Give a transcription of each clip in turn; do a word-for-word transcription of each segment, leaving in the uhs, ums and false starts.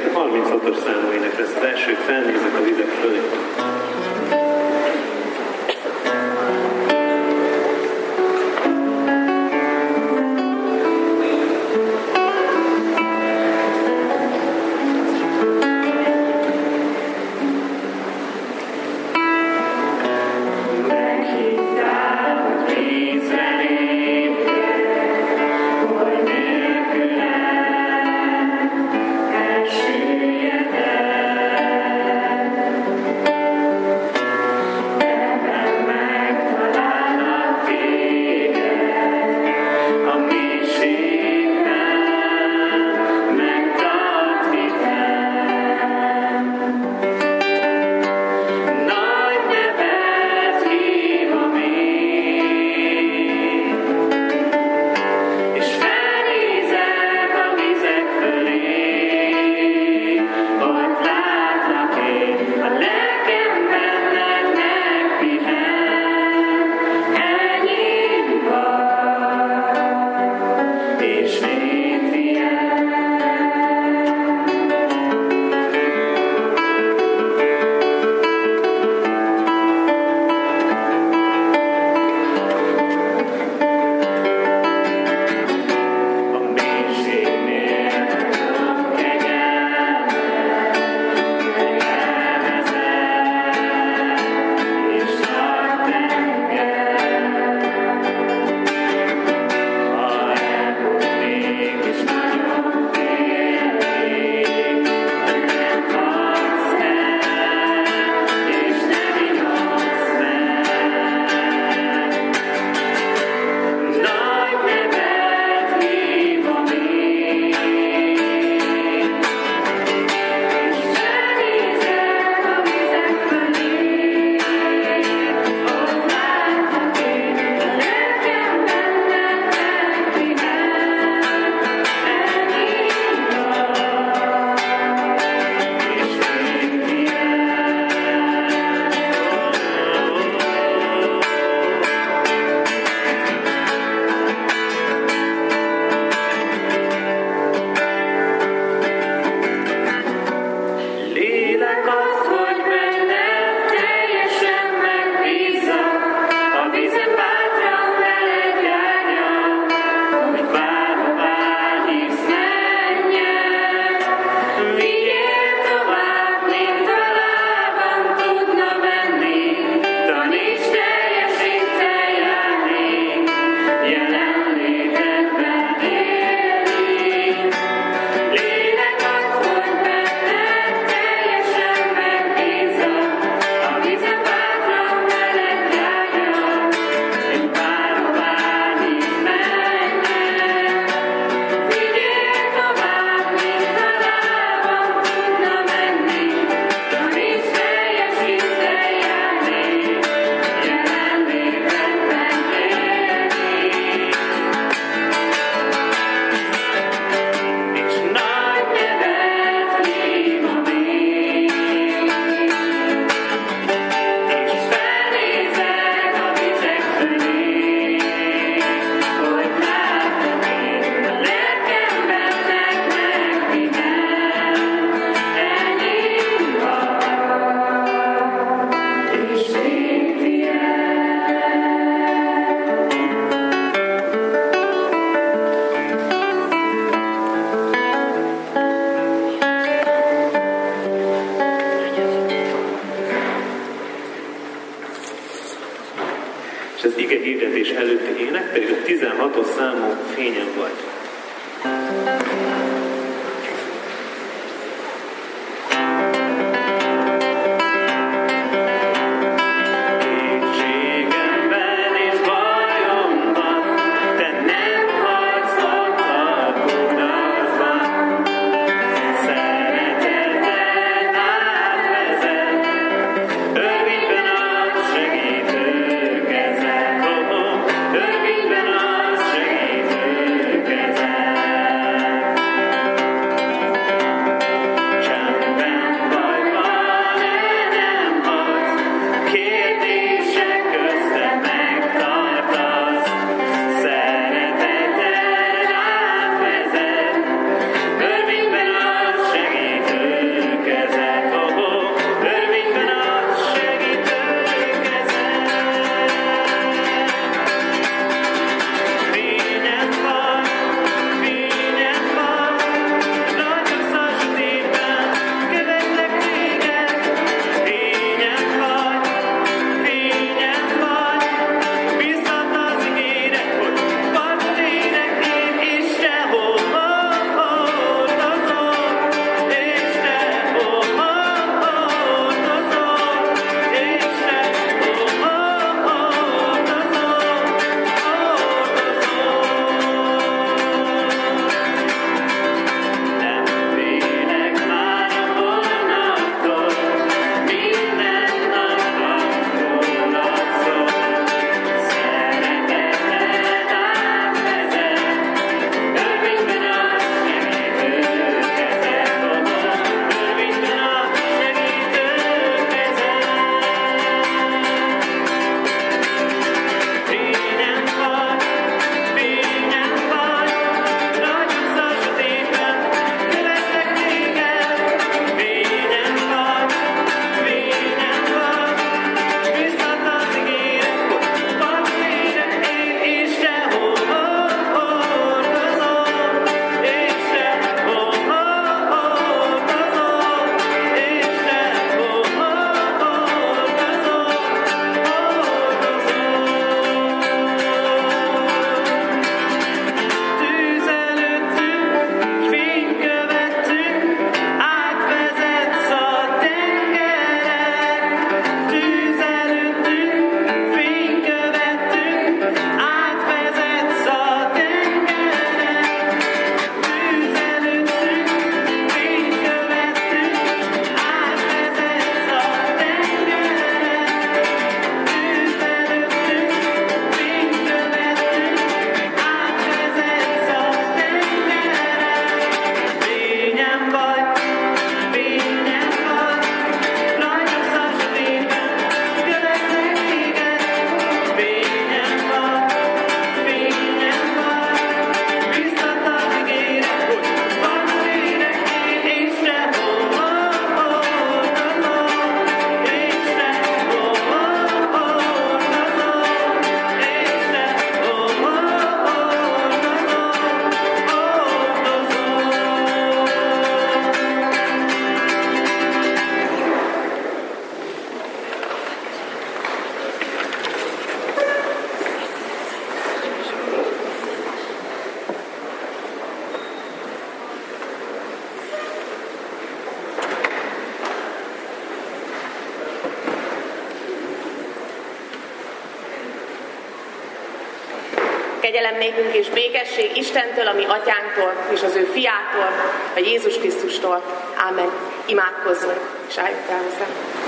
a harminchatos számú ének lesz az első, felnézek a vizek fölé. És az ige hirdetés előtti ének pedig a tizenhatos számú Fényen vagy. Together. Kegyelem nékünk és békesség Istentől, a mi atyánktól, és az ő fiától, a Jézus Krisztustól. Ámen. Imádkozzunk, és álljunk el hozzá.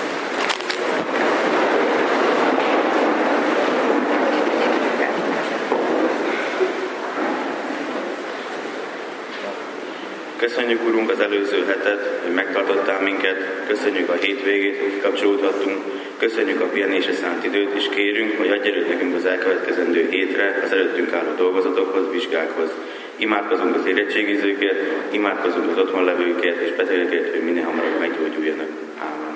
Köszönjük, Urunk, az előző hetet, hogy megtartottál minket, köszönjük a hétvégét, hogy kikapcsolódhattunk, köszönjük a pihenésre szánt időt, és kérünk, hogy adj erőt nekünk az elkövetkezendő hétre, az előttünk álló dolgozatokhoz, vizsgákhoz. Imádkozunk az érettségizőkért, imádkozunk az otthon levőkért és betegekért, hogy minél hamarabb meggyógyuljanak. Ámen.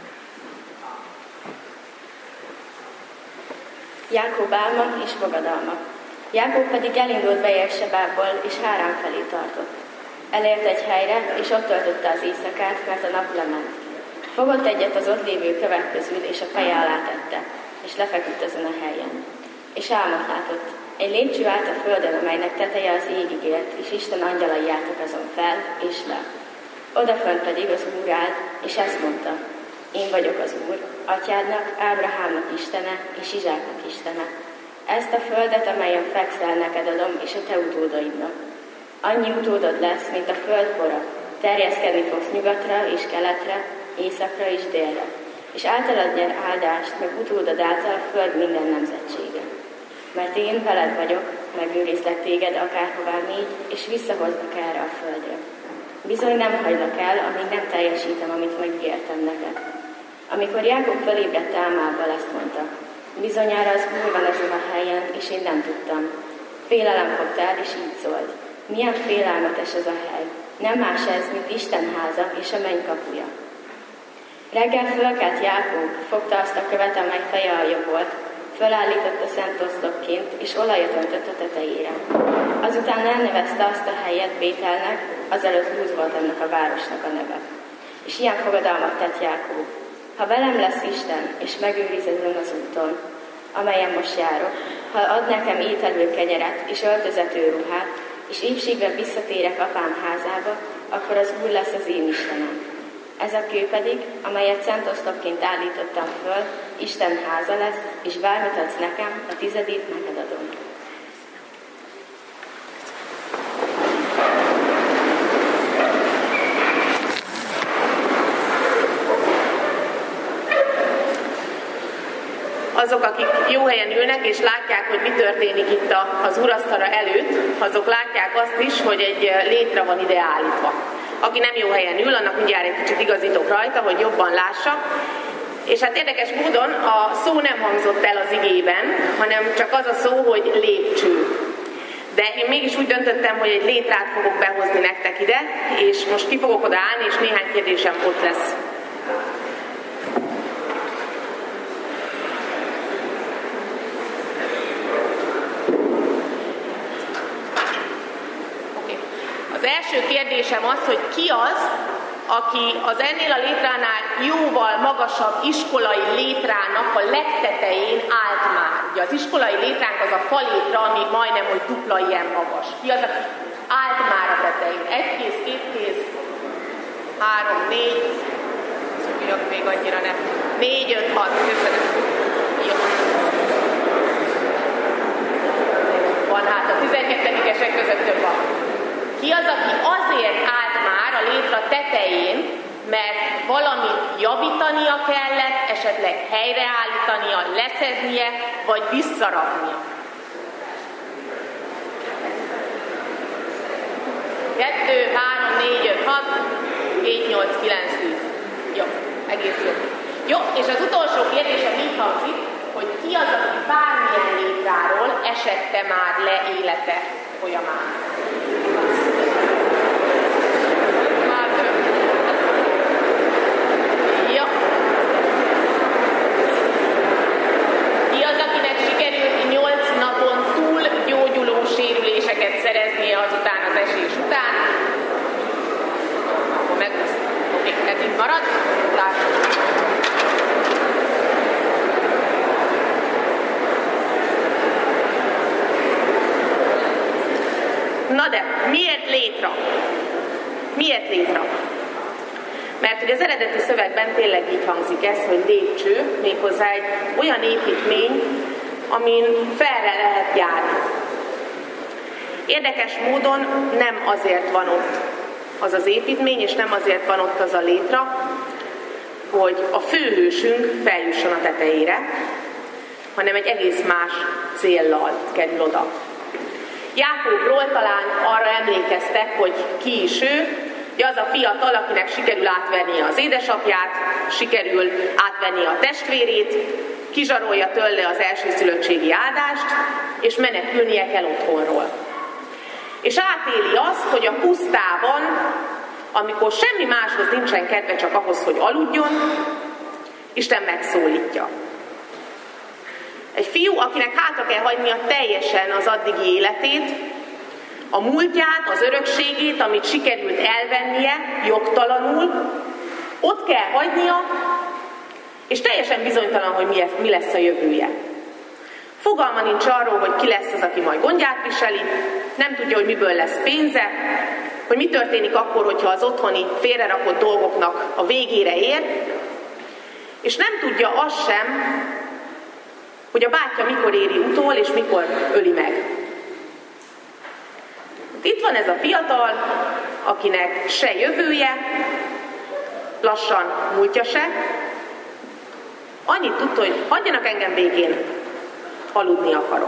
Jákob álma és fogadalma. Jákob pedig elindult Beérsebából, és Hárán felé tartott. Elért egy helyre, és ott töltötte az éjszakát, mert a nap lement. Fogott egyet az ott lévő kövek közül, és a feje alá tette, és lefeküdt azon a helyen. És álmot látott. Egy lépcső állt a földön, amelynek teteje az égig ért, és Isten angyalai jártak azon fel és le. Odafönt pedig az Úr állt, és ezt mondta: Én vagyok az Úr, atyádnak, Ábrahámnak Istene, és Izsáknak Istene. Ezt a földet, amelyen fekszel, neked adom, és a te utódaidnak. Annyi utódod lesz, mint a föld pora, terjeszkedni fogsz nyugatra és keletre, északra és délre, és általad nyer áldást, meg utódod által a föld minden nemzetsége. Mert én veled vagyok, megőrizlek téged akárhová mégy, és visszahozlak erre a földre. Bizony nem hagylak el, amíg nem teljesítem, amit megígértem neked. Amikor Jákob felébredt álmában, ezt mondta: Bizonyára az Úr van ezen a helyen, és én nem tudtam. Félelem fogta el, és így szólt: Milyen félelmetes ez a hely! Nem más ez, mint Isten háza és a menny kapuja. Reggel fölkelt Jákob, fogta azt a követ, amely feje alja volt, fölállította szent oszlopként, és olajat öntött a tetejére. Azután elnevezte azt a helyet Bételnek, azelőtt Lúz volt annak a városnak a neve. És ilyen fogadalmat tett Jákob: Ha velem lesz Isten, és megőriz ezen az úton, amelyen most járok, ha ad nekem ételő kenyeret és öltözető ruhát, és épségben visszatérek apám házába, akkor az Úr lesz az én Istenem. Ez a kő pedig, amelyet szent oszlopként állítottam föl, Isten háza lesz, és bármit adsz nekem, a tizedét neked adom. Azok, akik jó helyen ülnek, és látják, hogy mi történik itt az úrasztala előtt, azok látják azt is, hogy egy létre van ide állítva. Aki nem jó helyen ül, annak mindjárt egy kicsit igazítok rajta, hogy jobban lássa. És hát érdekes módon a szó nem hangzott el az igében, hanem csak az a szó, hogy lépcső. De én mégis úgy döntöttem, hogy egy létrát fogok behozni nektek ide, és most ki fogok odaállni, és néhány kérdésem ott lesz. Az első kérdésem az, hogy ki az, aki az ennél a létránál jóval magasabb iskolai létrának a legtetején állt már. Ugye az iskolai létránk az a falétra, ami majdnem, hogy dupla ilyen magas. Ki az, aki állt már a tetején? Egy kéz, két kéz, három, négy, szóval még annyira nem. Négy, öt, hat, köszönöm. Jó. Van hát a tizenkettedikesek között több van. Ki az, aki azért állt már a létra tetején, mert valamit javítania kellett, esetleg helyreállítania, leszednie, vagy visszaraknia? Kettő, három, négy, öt, hat, hét, nyolc, kilenc, tíz. Jó, egész jó. Jó, és az utolsó kérdésem így hangzik, hogy ki az, aki bármilyen létráról esette már le élete folyamán? Sérüléseket szereznie azután az esés után. Akkor meg oké, ez itt marad. Lássuk. Na de, miért létra? Miért létra? Mert hogy az eredeti szövegben tényleg így hangzik ez, hogy lépcső, méghozzá egy olyan építmény, amin felre lehet járni. Érdekes módon nem azért van ott az az építmény, és nem azért van ott az a létra, hogy a főhősünk feljusson a tetejére, hanem egy egész más céllal kerül oda. Jákóbról talán arra emlékeztek, hogy ki is ő, hogy az a fiatal, akinek sikerül átvernie az édesapját, sikerül átvennie a testvérét, kizsarolja tőle az elsőszülöttségi áldást, és menekülnie kell otthonról. És átéli azt, hogy a pusztában, amikor semmi máshoz nincsen kedve, csak ahhoz, hogy aludjon, Isten megszólítja. Egy fiú, akinek hátra kell hagynia teljesen az addigi életét, a múltját, az örökségét, amit sikerült elvennie jogtalanul, ott kell hagynia, és teljesen bizonytalan, hogy mi lesz a jövője. Fogalma nincs arról, hogy ki lesz az, aki majd gondját viseli, nem tudja, hogy miből lesz pénze, hogy mi történik akkor, hogyha az otthoni félrerakott dolgoknak a végére ér, és nem tudja azt sem, hogy a bátyja mikor éri utol, és mikor öli meg. Itt van ez a fiatal, akinek se jövője, lassan múltja se. Annyit tudta, hogy hagyjanak engem békén, aludni akarok.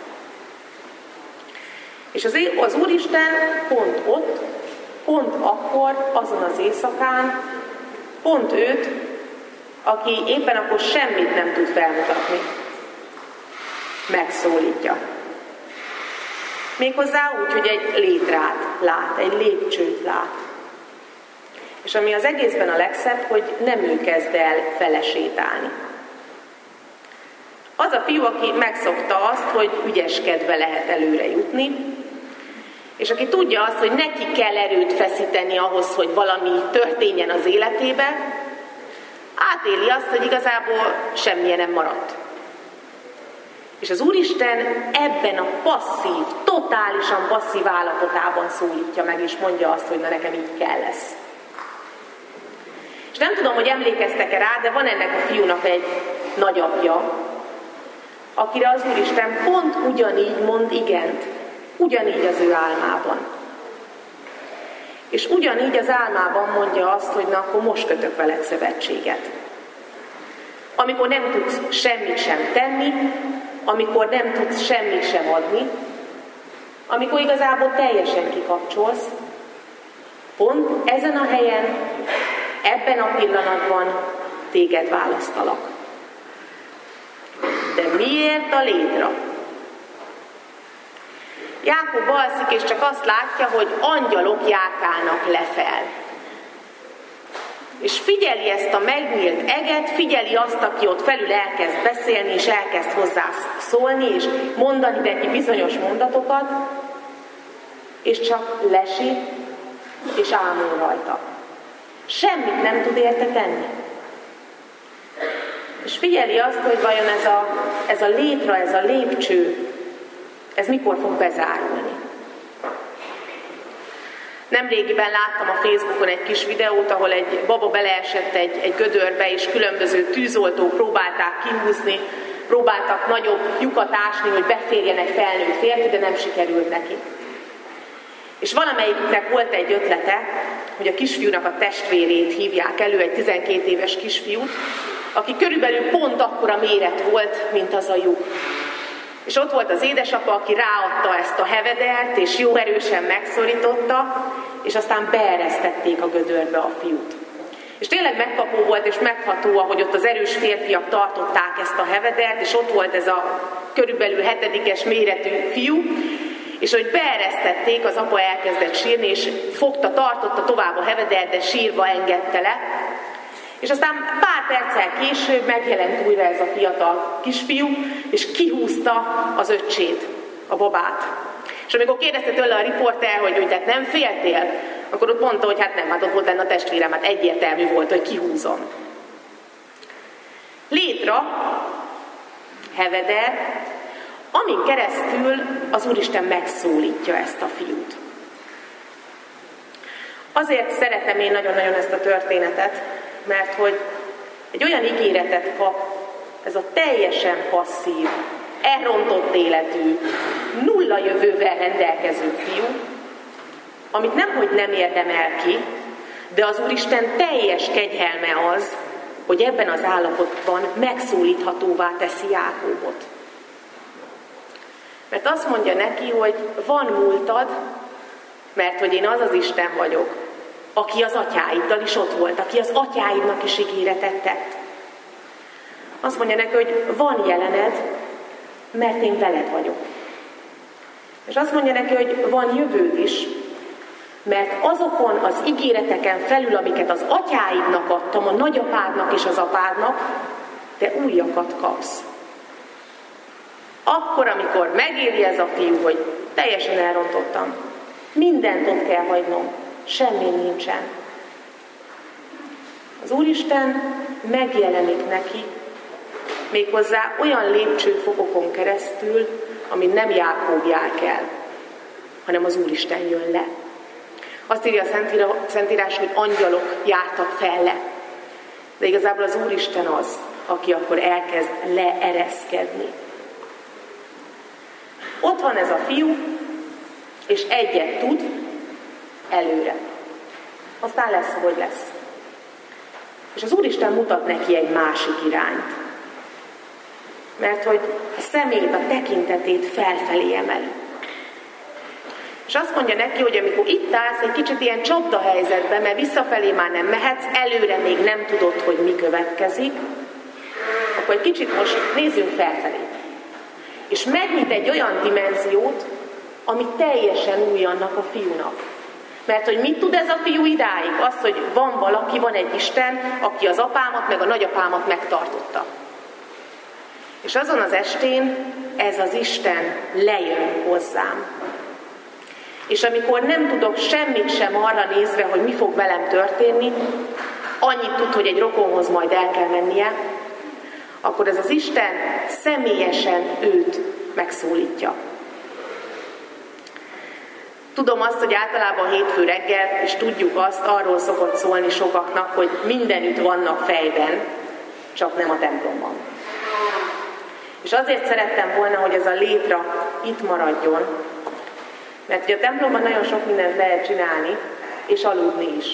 És az, az Úristen pont ott, pont akkor, azon az éjszakán, pont őt, aki éppen akkor semmit nem tud felmutatni, megszólítja. Méghozzá úgy, hogy egy létrát lát, egy lépcsőt lát. És ami az egészben a legszebb, hogy nem ő kezd el felesétálni. Az a fiú, aki megszokta azt, hogy ügyeskedve lehet előre jutni, és aki tudja azt, hogy neki kell erőt feszíteni ahhoz, hogy valami történjen az életébe, átéli azt, hogy igazából semmilyen nem maradt. És az Úristen ebben a passzív, totálisan passzív állapotában szólítja meg, és mondja azt, hogy na nekem így kell lesz. És nem tudom, hogy emlékeztek-e rá, de van ennek a fiúnak egy nagyapja, akire az Úristen pont ugyanígy mond igent, ugyanígy az ő álmában. És ugyanígy az álmában mondja azt, hogy na akkor most kötök veled szövetséget. Amikor nem tudsz semmit sem tenni, amikor nem tudsz semmit sem adni, amikor igazából teljesen kikapcsolsz, pont ezen a helyen, ebben a pillanatban téged választalak. De miért a létra? Jákob alszik, és csak azt látja, hogy angyalok járkálnak lefel. És figyeli ezt a megnyílt eget, figyeli azt, aki ott felül elkezd beszélni, és elkezd hozzá szólni, és mondani neki bizonyos mondatokat, és csak lesik, és ámul rajta. Semmit nem tud érte tenni. És figyeli azt, hogy vajon ez a, ez a létra, ez a lépcső, ez mikor fog bezárulni. Nemrégiben láttam a Facebookon egy kis videót, ahol egy baba beleesett egy, egy gödörbe, és különböző tűzoltók próbálták kihúzni, próbáltak nagyobb lyukat ásni, hogy beférjen egy felnőtt férfi, de nem sikerült neki. És valamelyiknek volt egy ötlete, hogy a kisfiúnak a testvérét hívják elő, egy tizenkét éves kisfiút, aki körülbelül pont akkora méret volt, mint az a lyuk. És ott volt az édesapa, aki ráadta ezt a hevedert, és jó erősen megszorította, és aztán beeresztették a gödörbe a fiút. És tényleg megkapó volt, és megható, ahogy ott az erős férfiak tartották ezt a hevedert, és ott volt ez a körülbelül hetedikes méretű fiú, és hogy beeresztették, az apa elkezdett sírni, és fogta, tartotta tovább a hevedert, de sírva engedte le. És aztán pár perccel később megjelent újra ez a fiatal kisfiú, és kihúzta az öccsét, a babát. És amikor kérdezte tőle a riporter, hogy, hogy tehát nem féltél, akkor ott mondta, hogy hát nem, hát ott volt lenne a testvérem, hát egyértelmű volt, hogy kihúzom. Létra, heveder, amin keresztül az Úristen megszólítja ezt a fiút. Azért szeretem én nagyon-nagyon ezt a történetet, mert hogy egy olyan ígéretet kap ez a teljesen passzív, elrontott életű, nulla jövővel rendelkező fiú, amit nemhogy nem érdemel ki, de az Úristen teljes kegyelme az, hogy ebben az állapotban megszólíthatóvá teszi Jákóbot. Mert azt mondja neki, hogy van múltad, mert hogy én az az Isten vagyok, aki az atyáiddal is ott volt, aki az atyáidnak is ígéretet tett. Azt mondja neki, hogy van jelened, mert én veled vagyok. És azt mondja neki, hogy van jövőd is, mert azokon az ígéreteken felül, amiket az atyáidnak adtam, a nagyapádnak és az apádnak, te újakat kapsz. Akkor, amikor megéri ez a fiú, hogy teljesen elrontottam, mindent ott kell hagynom, semmi nincsen. Az Úristen megjelenik neki, méghozzá olyan lépcsőfokokon keresztül, amit nem Jákób jár el, hanem az Úristen jön le. Azt írja a Szentírás, hogy angyalok jártak fel le. De igazából az Úristen az, aki akkor elkezd leereszkedni. Ott van ez a fiú, és egyet tud, előre. Aztán lesz, hogy lesz. És az Úristen mutat neki egy másik irányt. Mert hogy a szemét, a tekintetét felfelé emeli. És azt mondja neki, hogy amikor itt állsz egy kicsit ilyen csapdahelyzetben, mert visszafelé már nem mehetsz, előre még nem tudod, hogy mi következik, akkor egy kicsit most nézzünk felfelé. És megnyit egy olyan dimenziót, ami teljesen új annak a fiúnak. Mert hogy mit tud ez a fiú idáig? Az, hogy van valaki, van egy Isten, aki az apámat meg a nagyapámat megtartotta. És azon az estén ez az Isten lejön hozzám. És amikor nem tudok semmit sem arra nézve, hogy mi fog velem történni, annyit tud, hogy egy rokonhoz majd el kell mennie, akkor ez az Isten személyesen őt megszólítja. Tudom azt, hogy általában hétfő reggel, és tudjuk azt, arról szokott szólni sokaknak, hogy mindenütt vannak fejben, csak nem a templomban. És azért szerettem volna, hogy ez a létra itt maradjon, mert ugye a templomban nagyon sok mindent lehet csinálni, és aludni is.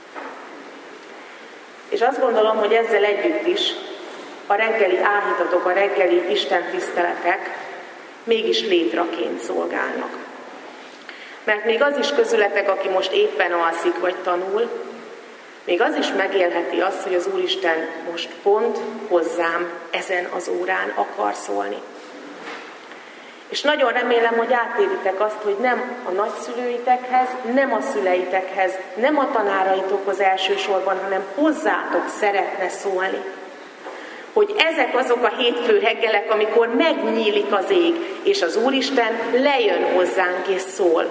És azt gondolom, hogy ezzel együtt is a reggeli áhítatok, a reggeli istentiszteletek mégis létraként szolgálnak. Mert még az is közületek, aki most éppen alszik vagy tanul, még az is megélheti azt, hogy az Úristen most pont hozzám ezen az órán akar szólni. És nagyon remélem, hogy átéritek azt, hogy nem a nagyszülőitekhez, nem a szüleitekhez, nem a tanáraitokhoz elsősorban, hanem hozzátok szeretne szólni. Hogy ezek azok a hétfő reggelek, amikor megnyílik az ég, és az Úristen lejön hozzánk és szól.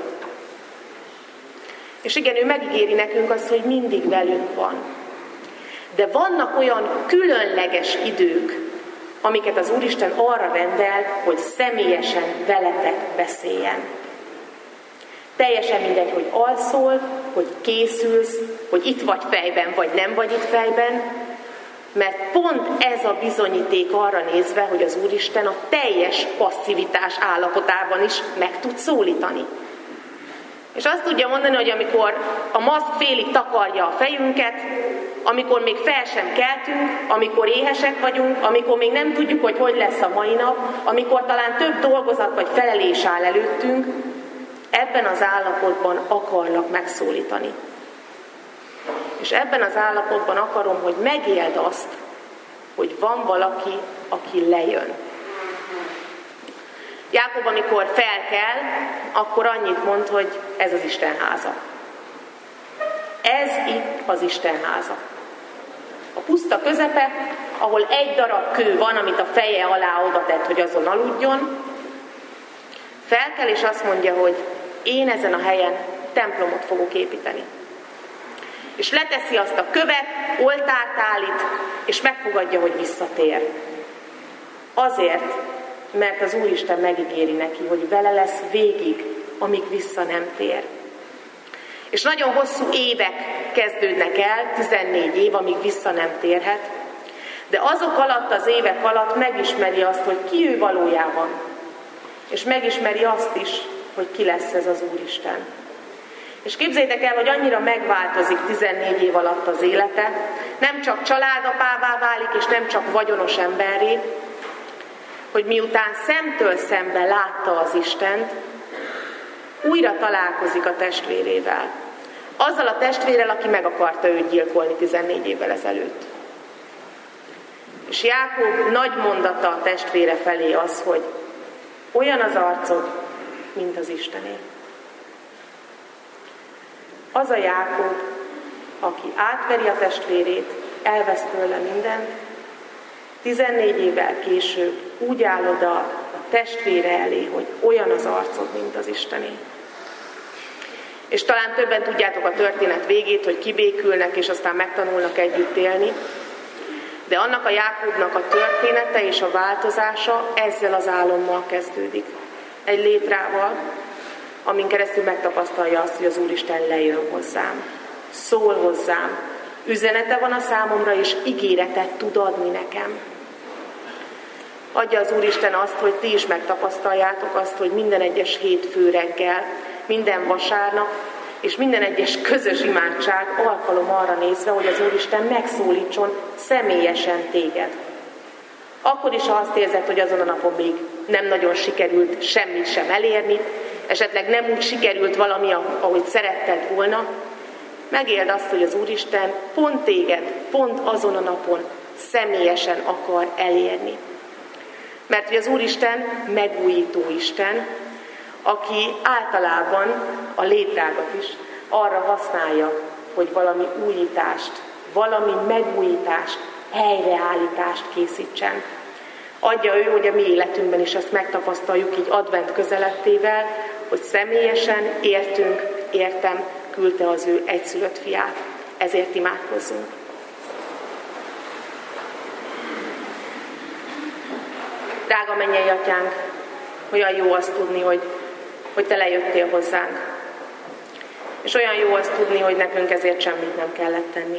És igen, ő megígéri nekünk azt, hogy mindig velünk van. De vannak olyan különleges idők, amiket az Úristen arra rendel, hogy személyesen veletek beszéljen. Teljesen mindegy, hogy alszol, hogy készülsz, hogy itt vagy fejben, vagy nem vagy itt fejben, mert pont ez a bizonyíték arra nézve, hogy az Úristen a teljes passzivitás állapotában is meg tud szólítani. És azt tudja mondani, hogy amikor a maszk félig takarja a fejünket, amikor még fel sem keltünk, amikor éhesek vagyunk, amikor még nem tudjuk, hogy hogy lesz a mai nap, amikor talán több dolgozat vagy felelés áll előttünk, ebben az állapotban akarlak megszólítani. És ebben az állapotban akarom, hogy megéld azt, hogy van valaki, aki lejön. Jákob, amikor felkel, akkor annyit mond, hogy ez az Isten háza. Ez itt az Isten háza. A puszta közepe, ahol egy darab kő van, amit a feje alá oda tett, hogy azon aludjon, felkel és azt mondja, hogy én ezen a helyen templomot fogok építeni. És leteszi azt a követ, oltárt állít, és megfogadja, hogy visszatér. Azért, mert az Úristen megígéri neki, hogy vele lesz végig, amíg vissza nem tér. És nagyon hosszú évek kezdődnek el, tizennégy év, amíg vissza nem térhet, De azok alatt, az évek alatt megismeri azt, hogy ki ő valójában. És megismeri azt is, hogy ki lesz ez az Úristen. És képzeljétek el, hogy annyira megváltozik tizennégy év alatt az élete, nem csak családapává válik, és nem csak vagyonos emberré, hogy miután szemtől szembe látta az Istent, újra találkozik a testvérével. Azzal a testvérrel, aki meg akarta őt gyilkolni tizennégy évvel ezelőtt. És Jákob nagy mondata a testvére felé az, hogy olyan az arcod, mint az Istené. Az a Jákob, aki átveri a testvérét, elvesz tőle mindent, tizennégy évvel később úgy áll oda a testvére elé, hogy olyan az arcod, mint az Istené. És talán többen tudjátok a történet végét, hogy kibékülnek, és aztán megtanulnak együtt élni. De annak a Jákobnak a története és a változása ezzel az álommal kezdődik. Egy létrával, amin keresztül megtapasztalja azt, hogy az Úristen lejön hozzám, szól hozzám, üzenete van a számomra, és ígéretet tud adni nekem. Adja az Úristen azt, hogy ti is megtapasztaljátok azt, hogy minden egyes hétfő reggel, minden vasárnap, és minden egyes közös imádság alkalom arra nézve, hogy az Úristen megszólítson személyesen téged. Akkor is, ha azt érzed, hogy azon a napon még nem nagyon sikerült semmit sem elérni, esetleg nem úgy sikerült valami, ahogy szeretted volna, megéld azt, hogy az Úristen pont téged, pont azon a napon személyesen akar elérni. Mert hogy az Úristen megújító Isten, aki általában a létrágat is arra használja, hogy valami újítást, valami megújítást, helyreállítást készítsen. Adja ő, hogy a mi életünkben is ezt megtapasztaljuk így advent közelettével, hogy személyesen értünk, értem, küldte az ő egyszülött fiát. Ezért imádkozzunk. Drága mennyei atyánk, olyan jó azt tudni, hogy, hogy te lejöttél hozzánk. És olyan jó azt tudni, hogy nekünk ezért semmit nem kellett tenni.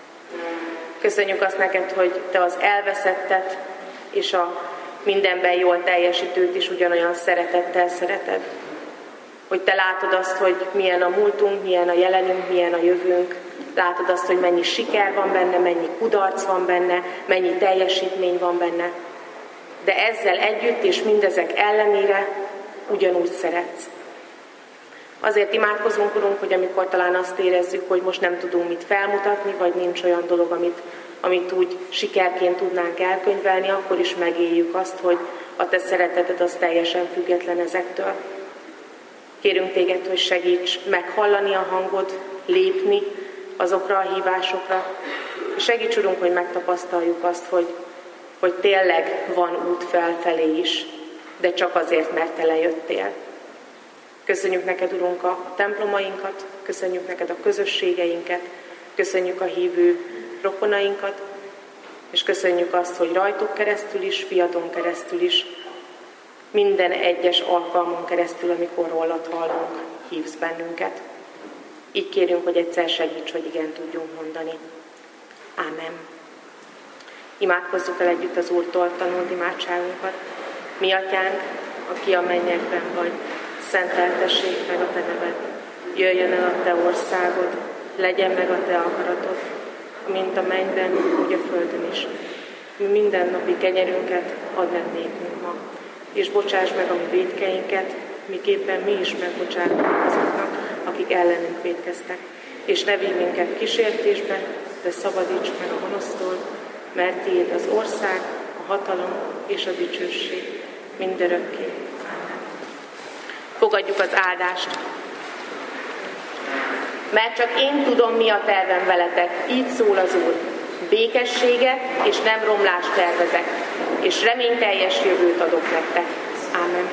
Köszönjük azt neked, hogy te az elveszettet és a mindenben jól teljesítőt is ugyanolyan szeretettel szereted. Hogy te látod azt, hogy milyen a múltunk, milyen a jelenünk, milyen a jövőnk. Látod azt, hogy mennyi siker van benne, mennyi kudarc van benne, mennyi teljesítmény van benne. De ezzel együtt és mindezek ellenére ugyanúgy szeretsz. Azért imádkozunk, Urunk, hogy amikor talán azt érezzük, hogy most nem tudunk mit felmutatni, vagy nincs olyan dolog, amit, amit úgy sikerként tudnánk elkönyvelni, akkor is megéljük azt, hogy a te szereteted az teljesen független ezektől. Kérünk téged, hogy segíts meghallani a hangod, lépni azokra a hívásokra. Segíts, Urunk, hogy megtapasztaljuk azt, hogy, hogy tényleg van út felfelé is, de csak azért, mert te lejöttél. Köszönjük neked, Urunk, a templomainkat, köszönjük neked a közösségeinket, köszönjük a hívő rokonainkat, és köszönjük azt, hogy rajtuk keresztül is, fiadon keresztül is, minden egyes alkalmon keresztül, amikor rólad hallunk, hívsz bennünket. Így kérünk, hogy egyszer segíts, hogy igen tudjunk mondani. Ámen. Imádkozzuk el együtt az Úrtól tanult imádságunkat. Mi atyánk, aki a mennyekben vagy, szenteltessék meg a te neved. Jöjjön el a te országod, legyen meg a te akaratod, mint a mennyben, úgy a földön is. Mi mindennapi kenyerünket add meg nékünk ma, és bocsáss meg a mi vétkeinket, miképpen mi is megbocsátunk azoknak, akik ellenünk vétkeztek. És ne vigy minket kísértésbe, de szabadíts meg a gonosztól, mert tiéd az ország, a hatalom és a dicsőség mindörökké. Ámen. Fogadjuk az áldást. Mert csak én tudom, mi a tervem veletek, így szól az Úr. Békességet és nem romlást tervezek, és reményteljes jövőt adok nektek. Ámen.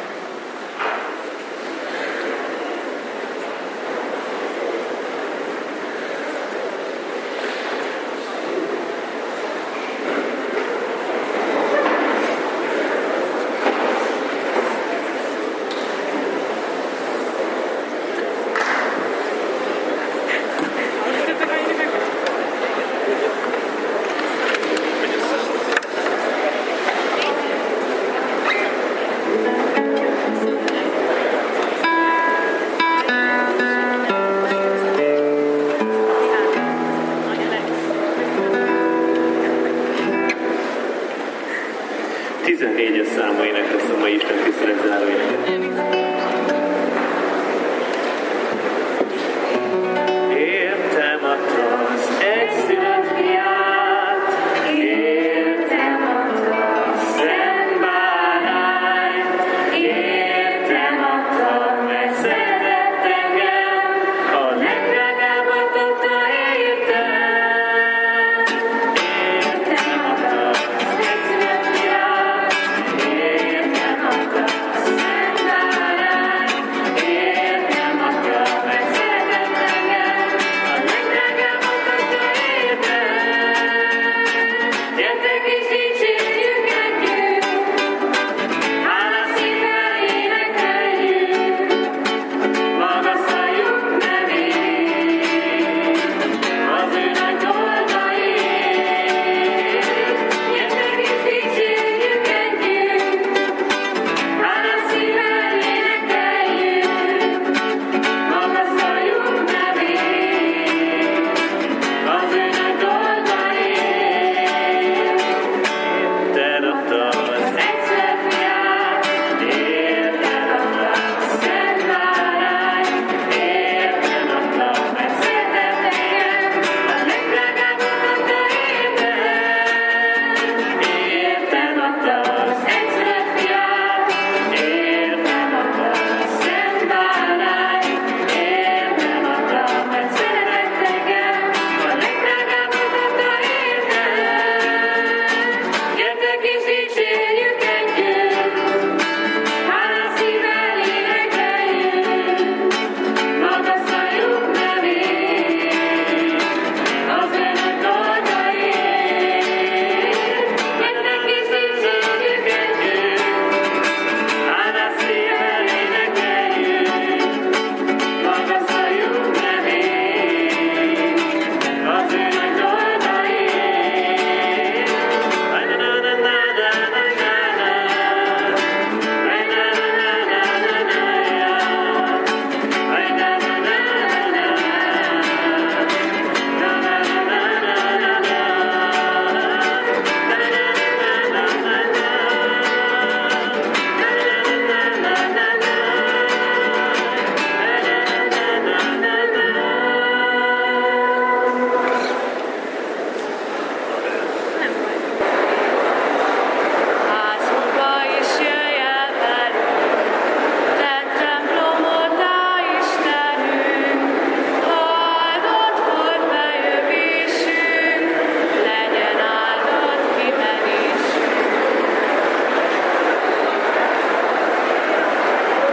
tizennégyes számú ének lesz a mai Isten tisztelet záró ének.